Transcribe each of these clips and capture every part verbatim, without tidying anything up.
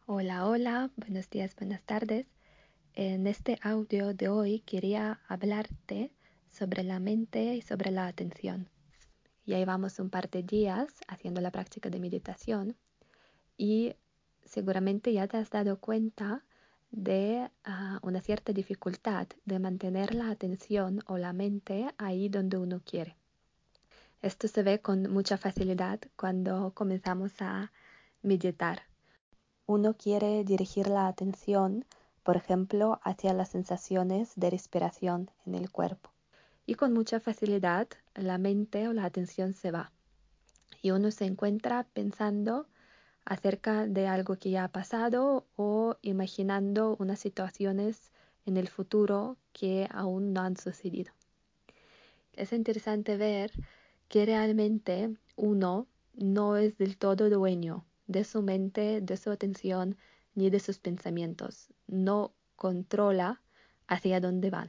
Hola, hola, buenos días, buenas tardes. En este audio de hoy quería hablarte sobre la mente y sobre la atención. Ya llevamos un par de días haciendo la práctica de meditación y seguramente ya te has dado cuenta de uh, una cierta dificultad de mantener la atención o la mente ahí donde uno quiere. Esto se ve con mucha facilidad cuando comenzamos a meditar. Uno quiere dirigir la atención, por ejemplo, hacia las sensaciones de respiración en el cuerpo. Y con mucha facilidad la mente o la atención se va. Y uno se encuentra pensando acerca de algo que ya ha pasado o imaginando unas situaciones en el futuro que aún no han sucedido. Es interesante ver que realmente uno no es del todo dueño de su mente, de su atención, ni de sus pensamientos. No controla hacia dónde van.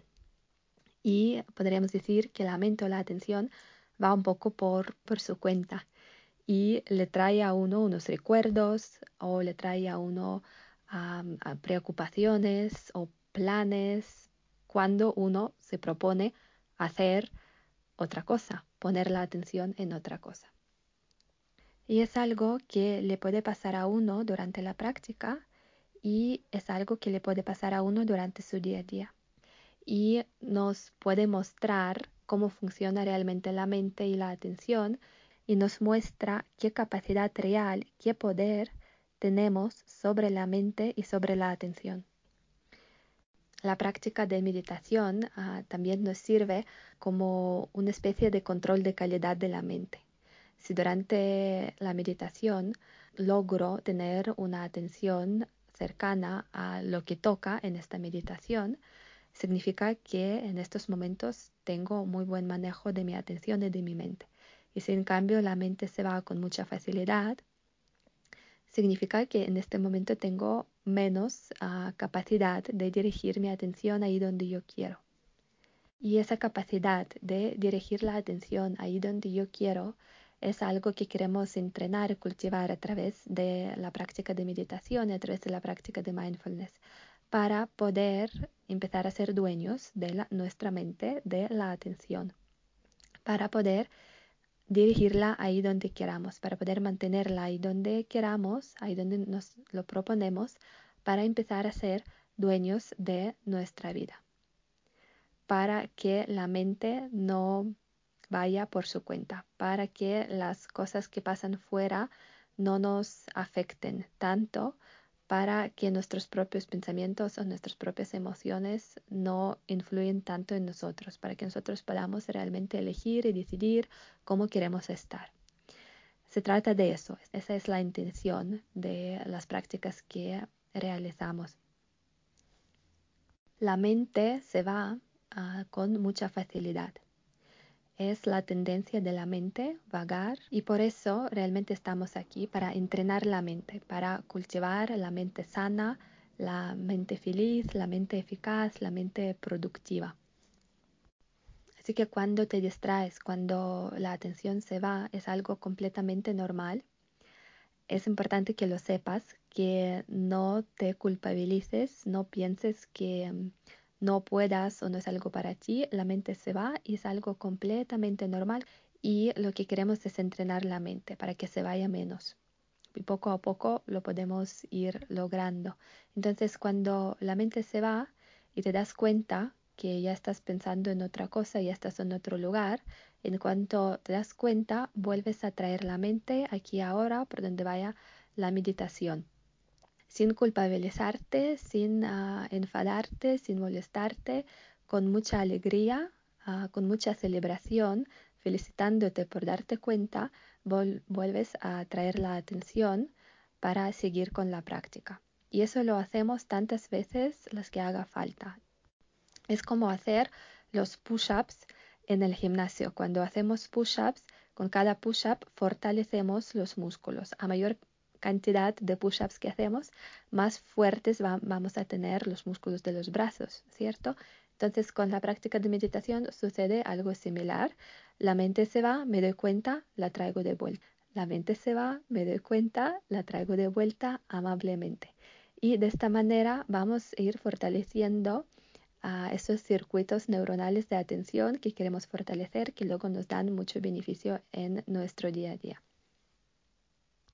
Y podríamos decir que la mente o la atención va un poco por, por su cuenta y le trae a uno unos recuerdos o le trae a uno um, a preocupaciones o planes cuando uno se propone hacer otra cosa, poner la atención en otra cosa. Y es algo que le puede pasar a uno durante la práctica y es algo que le puede pasar a uno durante su día a día. Y nos puede mostrar cómo funciona realmente la mente y la atención y nos muestra qué capacidad real, qué poder tenemos sobre la mente y sobre la atención. La práctica de meditación uh, también nos sirve como una especie de control de calidad de la mente. Si durante la meditación logro tener una atención cercana a lo que toca en esta meditación, significa que en estos momentos tengo muy buen manejo de mi atención y de mi mente. Y si en cambio la mente se va con mucha facilidad, significa que en este momento tengo menos uh, capacidad de dirigir mi atención ahí donde yo quiero. Y esa capacidad de dirigir la atención ahí donde yo quiero es algo que queremos entrenar y cultivar a través de la práctica de meditación y a través de la práctica de mindfulness para poder empezar a ser dueños de la, nuestra mente, de la atención, para poder dirigirla ahí donde queramos, para poder mantenerla ahí donde queramos, ahí donde nos lo proponemos, para empezar a ser dueños de nuestra vida, para que la mente no vaya por su cuenta, para que las cosas que pasan fuera no nos afecten tanto, para que nuestros propios pensamientos o nuestras propias emociones no influyen tanto en nosotros, para que nosotros podamos realmente elegir y decidir cómo queremos estar. Se trata de eso, esa es la intención de las prácticas que realizamos. La mente se va uh, con mucha facilidad. Es la tendencia de la mente vagar y por eso realmente estamos aquí para entrenar la mente, para cultivar la mente sana, la mente feliz, la mente eficaz, la mente productiva. Así que cuando te distraes, cuando la atención se va, es algo completamente normal. Es importante que lo sepas, que no te culpabilices, no pienses que no puedas o no es algo para ti. La mente se va y es algo completamente normal y lo que queremos es entrenar la mente para que se vaya menos. Y poco a poco lo podemos ir logrando. Entonces, cuando la mente se va y te das cuenta que ya estás pensando en otra cosa, ya estás en otro lugar, en cuanto te das cuenta, vuelves a traer la mente aquí ahora por donde vaya la meditación. Sin culpabilizarte, sin uh, enfadarte, sin molestarte, con mucha alegría, uh, con mucha celebración, felicitándote por darte cuenta, vol- vuelves a traer la atención para seguir con la práctica. Y eso lo hacemos tantas veces las que haga falta. Es como hacer los push-ups en el gimnasio. Cuando hacemos push-ups, con cada push-up fortalecemos los músculos. A mayor cantidad de push-ups que hacemos, más fuertes va, vamos a tener los músculos de los brazos, ¿cierto? Entonces, con la práctica de meditación sucede algo similar. La mente se va, me doy cuenta, la traigo de vuelta. La mente se va, me doy cuenta, la traigo de vuelta amablemente. y de esta manera vamos a ir fortaleciendo a esos circuitos neuronales de atención que queremos fortalecer, que luego nos dan mucho beneficio en nuestro día a día.